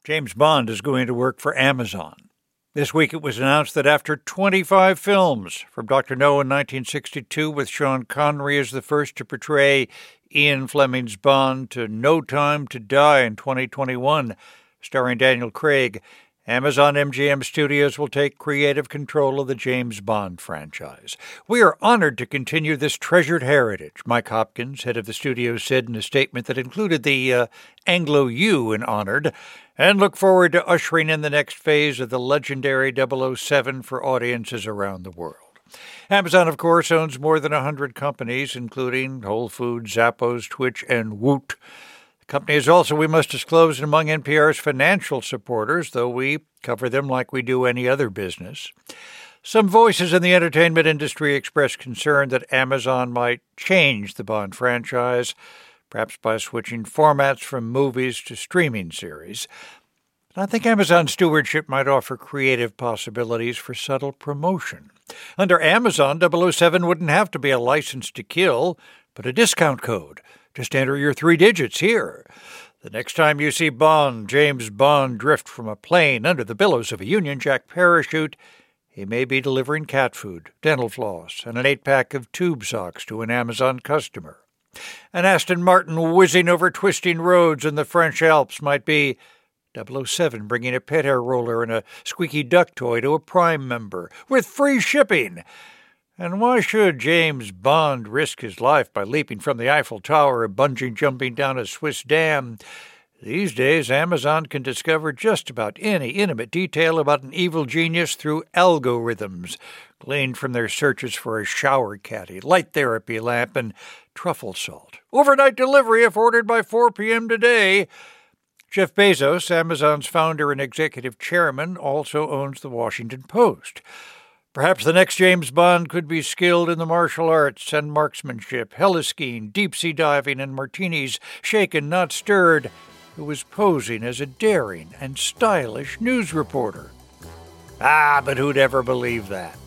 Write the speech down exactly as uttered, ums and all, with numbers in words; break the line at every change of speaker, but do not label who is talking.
James Bond is going to work for Amazon. This week it was announced that after twenty-five films, from Doctor No in nineteen sixty-two with Sean Connery as the first to portray Ian Fleming's Bond to No Time to Die in twenty twenty-one, starring Daniel Craig, Amazon M G M Studios will take creative control of the James Bond franchise. We are honored to continue this treasured heritage, Mike Hopkins, head of the studio, said in a statement that included the uh, Anglo-U in honored, and look forward to ushering in the next phase of the legendary double oh seven for audiences around the world. Amazon, of course, owns more than one hundred companies, including Whole Foods, Zappos, Twitch, and Woot. The company is also, we must disclose, among N P R's financial supporters, though we cover them like we do any other business. Some voices in the entertainment industry expressed concern that Amazon might change the Bond franchise, perhaps by switching formats from movies to streaming series. I think Amazon stewardship might offer creative possibilities for subtle promotion. Under Amazon, double oh seven wouldn't have to be a license to kill, but a discount code. Just enter your three digits here. The next time you see Bond, James Bond, drift from a plane under the billows of a Union Jack parachute, he may be delivering cat food, dental floss, and an eight-pack of tube socks to an Amazon customer. An Aston Martin whizzing over twisting roads in the French Alps might be double oh seven bringing a pet hair roller and a squeaky duck toy to a Prime member with free shipping. And why should James Bond risk his life by leaping from the Eiffel Tower or bungee jumping down a Swiss dam? These days, Amazon can discover just about any intimate detail about an evil genius through algorithms gleaned from their searches for a shower caddy, light therapy lamp, and truffle salt. Overnight delivery if ordered by four p.m. today. Jeff Bezos, Amazon's founder and executive chairman, also owns the Washington Post. Perhaps the next James Bond could be skilled in the martial arts and marksmanship, heliskiing, deep-sea diving, and martinis shaken, not stirred, who was posing as a daring and stylish news reporter. Ah, but who'd ever believe that?